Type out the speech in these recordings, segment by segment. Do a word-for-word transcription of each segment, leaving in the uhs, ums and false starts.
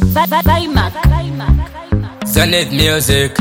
Zenith Music.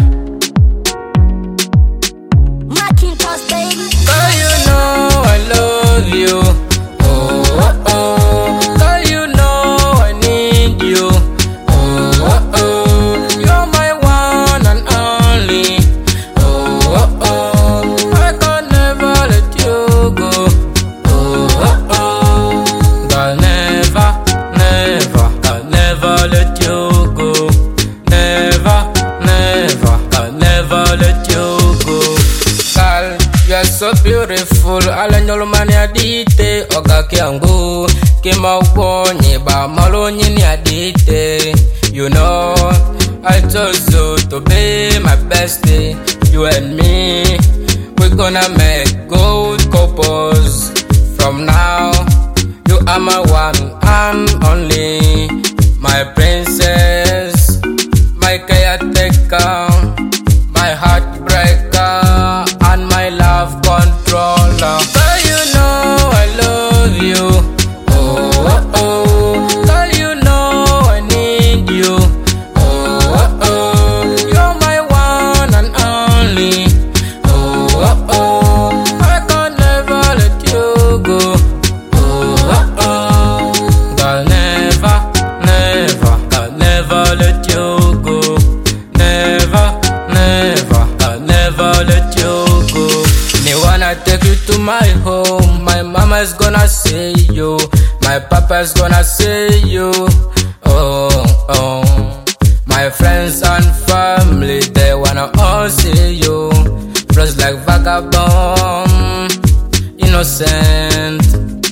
Macintosh, baby. Girl, you know I love you. Oh, oh, oh. Girl, you know I need you. Oh, oh, oh. You're my one and only. Oh, oh, oh. I can never let you go. Oh, oh, oh. Girl, never, never, I'll never let you go. Never, never, I'll never let you go. Girl, you are so beautiful. Ala nyolo mani adite oga kiangu kima wonye ba malonye ni adite. You know I chose you to be my bestie. You and me, we're gonna make good couples. From now, you are my one and only, my princess, my caretaker, my heartbreaker, and my love controller. Girl, you know I love you. Oh, oh, oh. Girl, you know I need you. Oh, oh, oh. You're my one and only. Oh, oh, oh. I can never let you go. Oh, oh, oh. Girl, never, never, I'll never let you go. Never, never, I'll never let you go. Me wanna take you to my home. My mama's gonna say you. My papa's gonna say you. Oh, oh. My friends and family, they wanna all see you. Dressed like vagabond, innocent,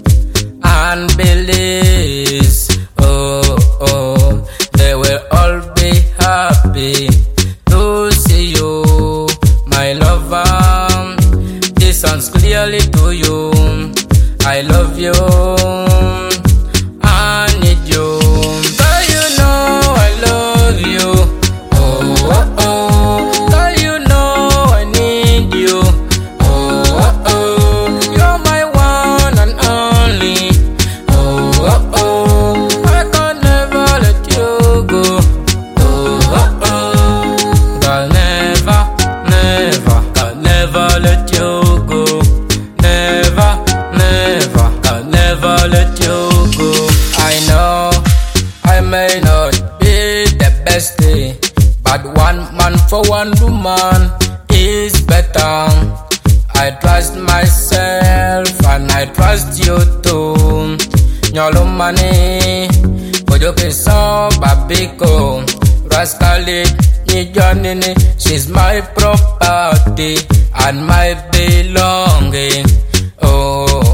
and beliefs. Oh, oh. They will all be happy to see you, my lover. This sounds clearly to you. I love you. I need you. Girl, you know I love you. Oh, oh, oh. Girl, you know I need you. Oh, oh, oh. You're my one and only. Oh, oh, oh. I can never let you go. Oh, oh, oh. Girl, never, never, I'll never let you go. Never, never, I'll never let you go. I know I may not be the bestie, but one man for one woman is better. I trust myself and I trust you too. Nyolo money, bojo kiso babiko, rascally ni janini. She's my property and my belonging. Oh,